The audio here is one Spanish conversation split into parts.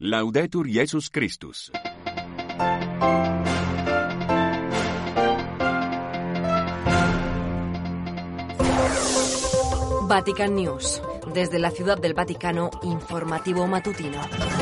Laudetur Jesus Christus. Vatican News. Desde la Ciudad del Vaticano, informativo matutino.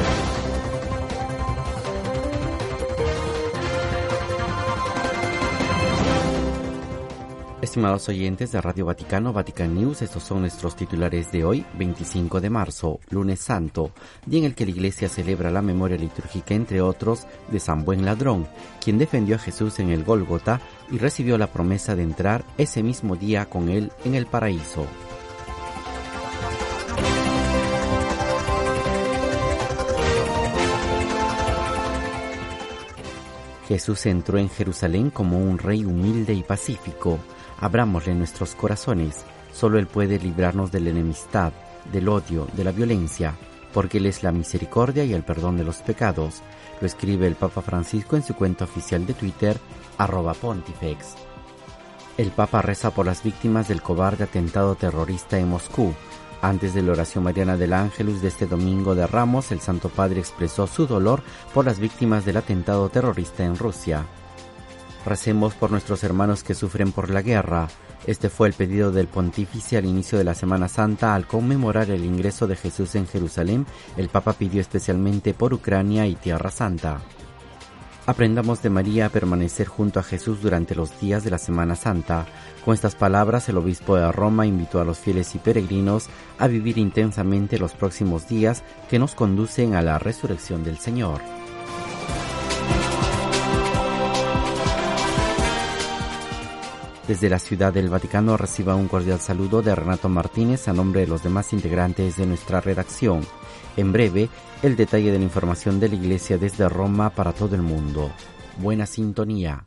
Estimados oyentes de Radio Vaticano, Vatican News, estos son nuestros titulares de hoy, 25 de marzo, lunes santo, día en el que la Iglesia celebra la memoria litúrgica, entre otros, de San Buen Ladrón, quien defendió a Jesús en el Gólgota y recibió la promesa de entrar ese mismo día con él en el paraíso. Jesús entró en Jerusalén como un rey humilde y pacífico. Abrámosle nuestros corazones. Solo Él puede librarnos de la enemistad, del odio, de la violencia, porque Él es la misericordia y el perdón de los pecados. Lo escribe el Papa Francisco en su cuenta oficial de Twitter, @Pontifex. El Papa reza por las víctimas del cobarde atentado terrorista en Moscú. Antes de la oración mariana del Ángelus de este domingo de Ramos, el Santo Padre expresó su dolor por las víctimas del atentado terrorista en Rusia. Recemos por nuestros hermanos que sufren por la guerra. Este fue el pedido del Pontífice al inicio de la Semana Santa. Al conmemorar el ingreso de Jesús en Jerusalén, el Papa pidió especialmente por Ucrania y Tierra Santa. Aprendamos de María a permanecer junto a Jesús durante los días de la Semana Santa. Con estas palabras, el obispo de Roma invitó a los fieles y peregrinos a vivir intensamente los próximos días que nos conducen a la resurrección del Señor. Desde la Ciudad del Vaticano reciba un cordial saludo de Renato Martínez a nombre de los demás integrantes de nuestra redacción. En breve, el detalle de la información de la Iglesia desde Roma para todo el mundo. Buena sintonía.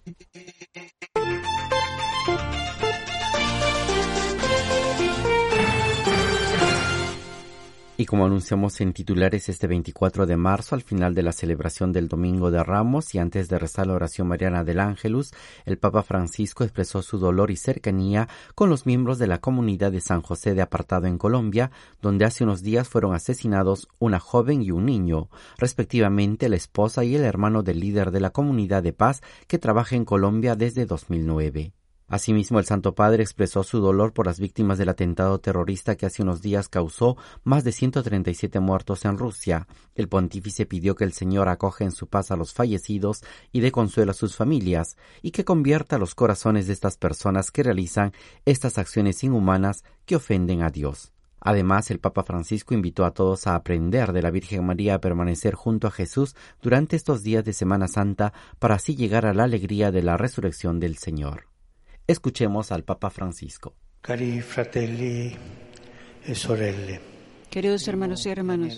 Y como anunciamos en titulares, este 24 de marzo, al final de la celebración del Domingo de Ramos y antes de rezar la oración mariana del Ángelus, el Papa Francisco expresó su dolor y cercanía con los miembros de la comunidad de San José de Apartado en Colombia, donde hace unos días fueron asesinados una joven y un niño, respectivamente la esposa y el hermano del líder de la comunidad de paz que trabaja en Colombia desde 2009. Asimismo, el Santo Padre expresó su dolor por las víctimas del atentado terrorista que hace unos días causó más de 137 muertos en Rusia. El pontífice pidió que el Señor acoja en su paz a los fallecidos y dé consuelo a sus familias, y que convierta los corazones de estas personas que realizan estas acciones inhumanas que ofenden a Dios. Además, el Papa Francisco invitó a todos a aprender de la Virgen María a permanecer junto a Jesús durante estos días de Semana Santa para así llegar a la alegría de la resurrección del Señor. Escuchemos al Papa Francisco. Cari fratelli e sorelle. Queridos hermanos y hermanas,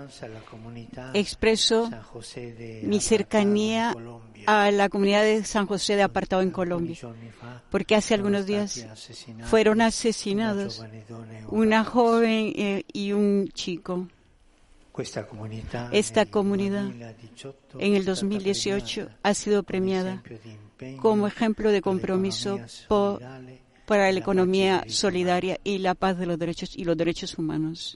expreso mi cercanía a la comunidad de San José de Apartado en Colombia, porque hace algunos días fueron asesinados una joven y un chico. Esta comunidad en el 2018 ha sido premiada como ejemplo de compromiso para la economía solidaria y la paz de los derechos y los derechos humanos.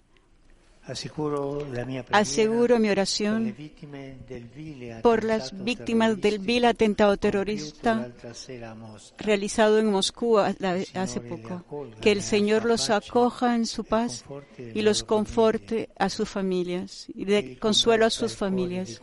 Aseguro mi oración por las víctimas del vil atentado terrorista realizado en Moscú hace poco. Que el Señor los acoja en su paz y los conforte a sus familias y dé consuelo a sus familias.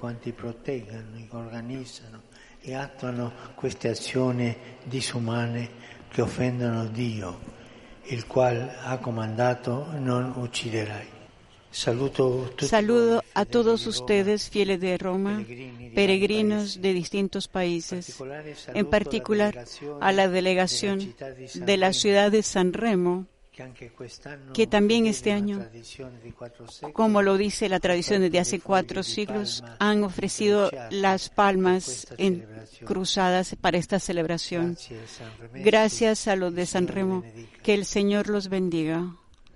E attuano queste azioni disumane che offendono Dio, il qual ha comandato non ucciderai. Saludo a todos ustedes, fieles de Roma, peregrinos de distintos países, en particular a la delegación de la ciudad de San Remo, que también este año, como lo dice la tradición desde hace 4 siglos, han ofrecido las palmas cruzadas para esta celebración. Gracias a los de San Remo, que el Señor los bendiga.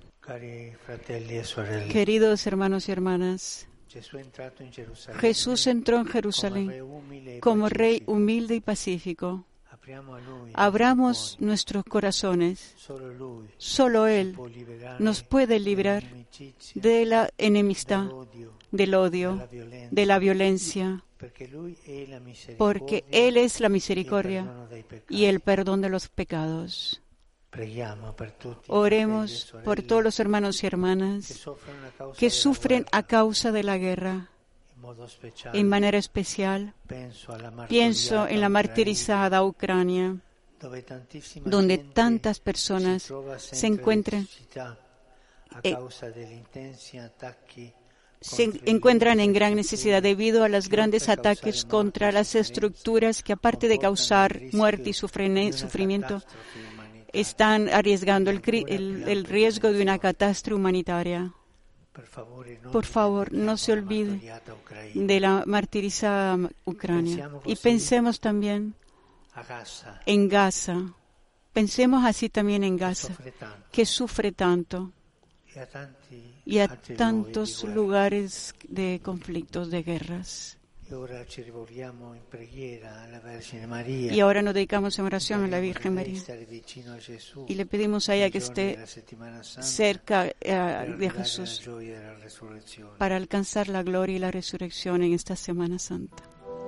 Queridos hermanos y hermanas, Jesús entró en Jerusalén como Rey humilde y pacífico. Abramos nuestros corazones. Solo Él nos puede librar de la enemistad, del odio, de la violencia, porque Él es la misericordia y el perdón de los pecados. Oremos por todos los hermanos y hermanas que sufren a causa de la guerra. En manera especial, pienso en la martirizada Ucrania, donde tantas personas se encuentran en gran necesidad debido a los grandes ataques contra las estructuras que, aparte de causar muerte y sufrimiento, están arriesgando el riesgo de una catástrofe humanitaria. Por favor, no se olvide de la martirizada Ucrania. Y pensemos también en Gaza. Pensemos así también en Gaza, que sufre tanto, y a tantos lugares de conflictos, de guerras. Y ahora nos dedicamos en oración a la Virgen María y le pedimos a ella que esté cerca de Jesús para alcanzar la gloria y la resurrección en esta Semana Santa.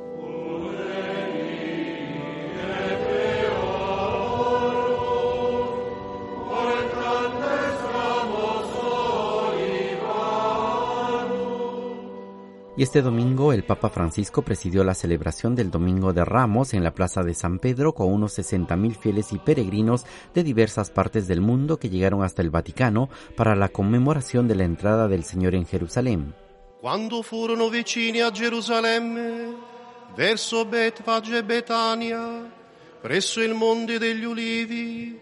Y este domingo el Papa Francisco presidió la celebración del Domingo de Ramos en la Plaza de San Pedro con unos 60.000 fieles y peregrinos de diversas partes del mundo que llegaron hasta el Vaticano para la conmemoración de la entrada del Señor en Jerusalén. Quando furono vicini a Gerusalemme, verso Betfage e Betania, presso il Monte degli Ulivi,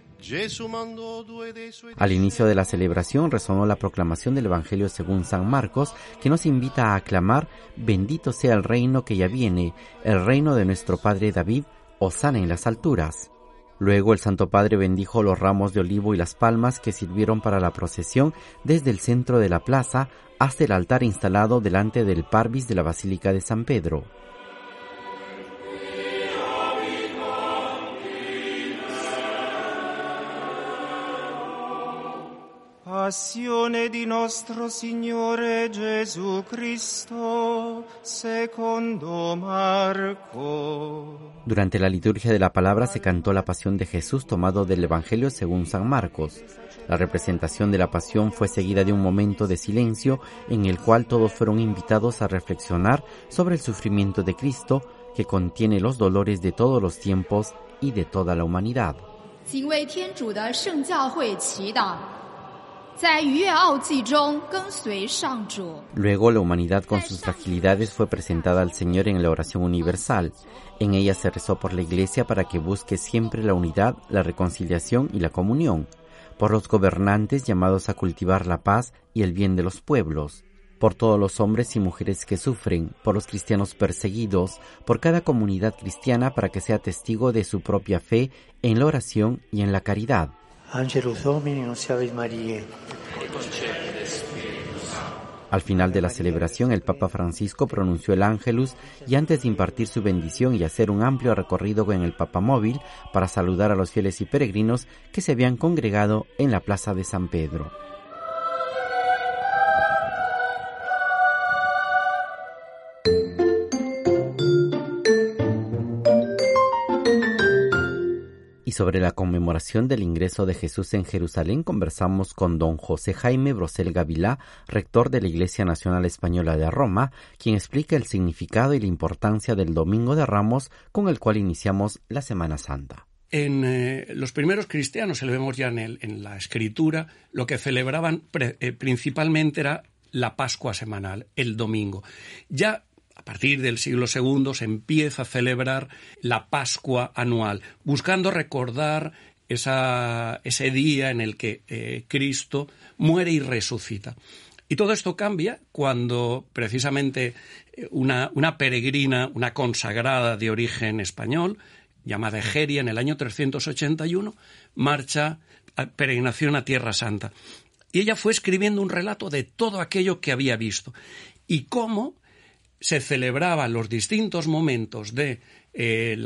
al inicio de la celebración resonó la proclamación del Evangelio según San Marcos, que nos invita a aclamar: bendito sea el reino que ya viene, el reino de nuestro Padre David, hosana en las alturas. Luego el Santo Padre bendijo los ramos de olivo y las palmas que sirvieron para la procesión desde el centro de la plaza hasta el altar instalado delante del parvis de la Basílica de San Pedro. Passione di nostro Signore Gesù Cristo, secondo Marco. Durante la liturgia de la palabra se cantó la Pasión de Jesús tomado del Evangelio según San Marcos. La representación de la Pasión fue seguida de un momento de silencio en el cual todos fueron invitados a reflexionar sobre el sufrimiento de Cristo, que contiene los dolores de todos los tiempos y de toda la humanidad. Luego la humanidad con sus fragilidades fue presentada al Señor en la oración universal. En ella se rezó por la Iglesia para que busque siempre la unidad, la reconciliación y la comunión, por los gobernantes llamados a cultivar la paz y el bien de los pueblos, por todos los hombres y mujeres que sufren, por los cristianos perseguidos, por cada comunidad cristiana para que sea testigo de su propia fe en la oración y en la caridad. Angelus Domini nunciavit Mariae. Al final de la celebración, el Papa Francisco pronunció el Ángelus y antes de impartir su bendición y hacer un amplio recorrido en el Papamóvil para saludar a los fieles y peregrinos que se habían congregado en la Plaza de San Pedro. Sobre la conmemoración del ingreso de Jesús en Jerusalén conversamos con don José Jaime Brosel Gavilá, rector de la Iglesia Nacional Española de Roma, quien explica el significado y la importancia del Domingo de Ramos con el cual iniciamos la Semana Santa. En los primeros cristianos, se lo vemos ya en la Escritura, lo que celebraban principalmente era la Pascua semanal, el domingo. Ya a partir del siglo II se empieza a celebrar la Pascua anual, buscando recordar ese día en el que Cristo muere y resucita. Y todo esto cambia cuando precisamente una peregrina, una consagrada de origen español, llamada Egeria, en el año 381, marcha a peregrinación a Tierra Santa. Y ella fue escribiendo un relato de todo aquello que había visto y cómo se celebraban los distintos momentos de la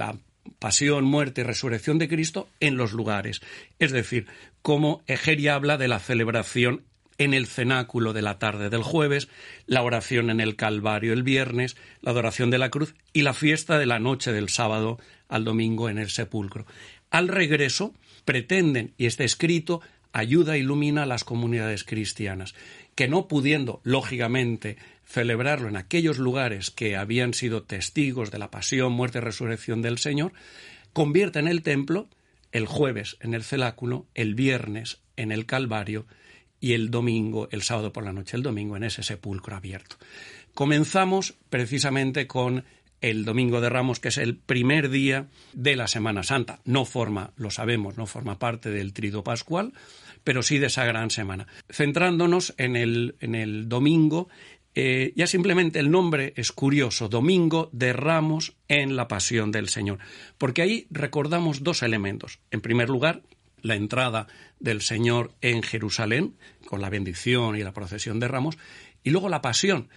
pasión, muerte y resurrección de Cristo en los lugares. Es decir, como Egeria habla de la celebración en el cenáculo de la tarde del jueves, la oración en el Calvario el viernes, la adoración de la cruz y la fiesta de la noche del sábado al domingo en el sepulcro. Al regreso pretenden, y está escrito, ayuda e ilumina a las comunidades cristianas, que no pudiendo, lógicamente, celebrarlo en aquellos lugares que habían sido testigos de la pasión, muerte y resurrección del Señor, convierten el templo el jueves en el cenáculo, el viernes en el Calvario y el domingo, el sábado por la noche, el domingo en ese sepulcro abierto. Comenzamos precisamente con el Domingo de Ramos, que es el primer día de la Semana Santa. No forma parte del Triduo Pascual, pero sí de esa gran semana. Centrándonos en el domingo, ya simplemente el nombre es curioso, Domingo de Ramos en la Pasión del Señor, porque ahí recordamos dos elementos. En primer lugar, la entrada del Señor en Jerusalén, con la bendición y la procesión de Ramos, y luego la pasión.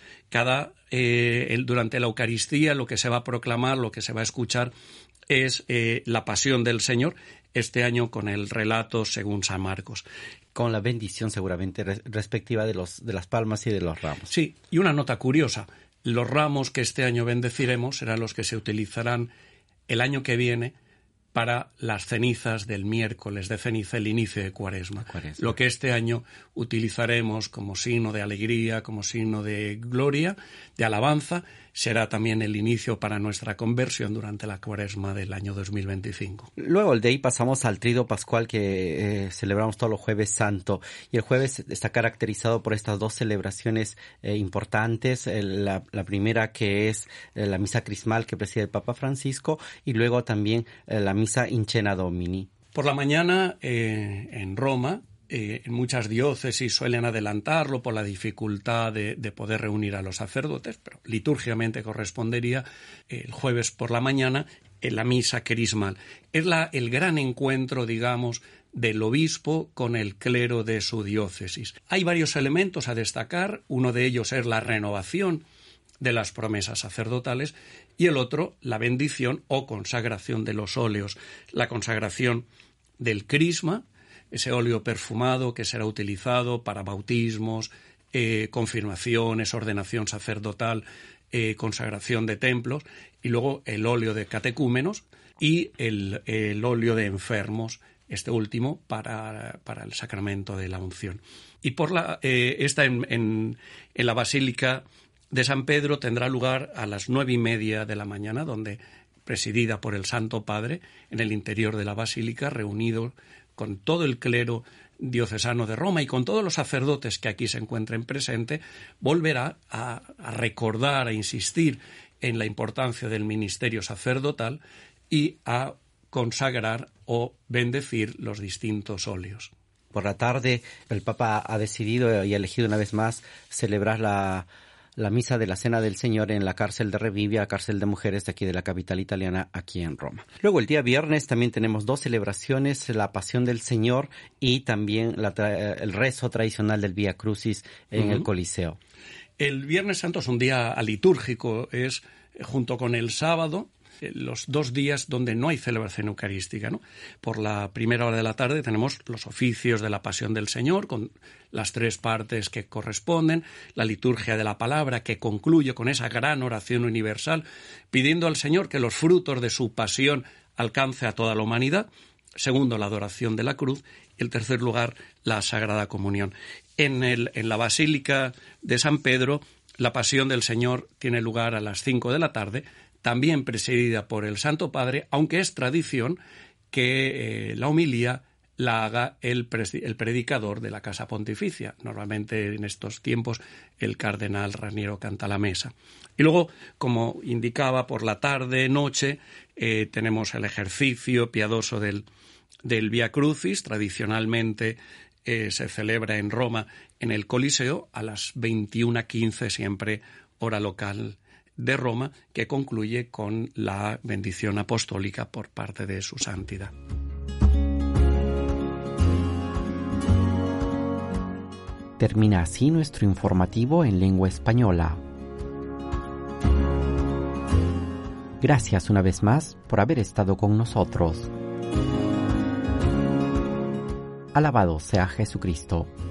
Durante la Eucaristía lo que se va a proclamar, lo que se va a escuchar es la pasión del Señor, este año con el relato según San Marcos. Con la bendición seguramente respectiva de las palmas y de los ramos. Sí, y una nota curiosa, los ramos que este año bendeciremos serán los que se utilizarán el año que viene para las cenizas del miércoles de ceniza, el inicio de Cuaresma. Lo que este año utilizaremos como signo de alegría, como signo de gloria, de alabanza, será también el inicio para nuestra conversión durante la Cuaresma del año 2025. Luego de ahí pasamos al Triduo Pascual que celebramos todos los Jueves Santo. Y el jueves está caracterizado por estas dos celebraciones importantes. La primera que es la misa crismal que preside el Papa Francisco y luego también la misa in cena Domini. Por la mañana en Roma, en muchas diócesis suelen adelantarlo por la dificultad de poder reunir a los sacerdotes, pero litúrgicamente correspondería el jueves por la mañana en la misa crismal. Es el gran encuentro, digamos, del obispo con el clero de su diócesis. Hay varios elementos a destacar, uno de ellos es la renovación de las promesas sacerdotales y el otro, la bendición o consagración de los óleos, la consagración del crisma, ese óleo perfumado que será utilizado para bautismos, confirmaciones, ordenación sacerdotal, consagración de templos, y luego el óleo de catecúmenos y el óleo de enfermos, este último para el sacramento de la unción. Y esta en la Basílica de San Pedro tendrá lugar a las 9:30 de la mañana, donde, presidida por el Santo Padre, en el interior de la Basílica, reunido con todo el clero diocesano de Roma y con todos los sacerdotes que aquí se encuentren presentes, volverá a recordar, a insistir en la importancia del ministerio sacerdotal y a consagrar o bendecir los distintos óleos. Por la tarde, el Papa ha decidido y ha elegido una vez más celebrar la misa de la Cena del Señor en la cárcel de Revivia, cárcel de mujeres de aquí de la capital italiana, aquí en Roma. Luego el día viernes también tenemos dos celebraciones, la Pasión del Señor y también el rezo tradicional del Vía Crucis en el Coliseo. El Viernes Santo es un día litúrgico, es junto con el sábado, los 2 días donde no hay celebración eucarística, ¿no? Por la primera hora de la tarde tenemos los oficios de la Pasión del Señor, con las 3 partes que corresponden, la liturgia de la palabra, que concluye con esa gran oración universal, pidiendo al Señor que los frutos de su pasión alcance a toda la humanidad. Segundo, la adoración de la cruz. Y en tercer lugar, la Sagrada Comunión. En la Basílica de San Pedro, la Pasión del Señor tiene lugar a las 5 de la tarde, también presidida por el Santo Padre, aunque es tradición que la homilía la haga el predicador de la Casa Pontificia. Normalmente en estos tiempos el cardenal Raniero canta la mesa. Y luego, como indicaba, por la tarde-noche tenemos el ejercicio piadoso del Vía Crucis. Tradicionalmente se celebra en Roma en el Coliseo a las 21:15, siempre hora local de Roma, que concluye con la bendición apostólica por parte de su santidad. Termina así nuestro informativo en lengua española. Gracias una vez más por haber estado con nosotros. Alabado sea Jesucristo.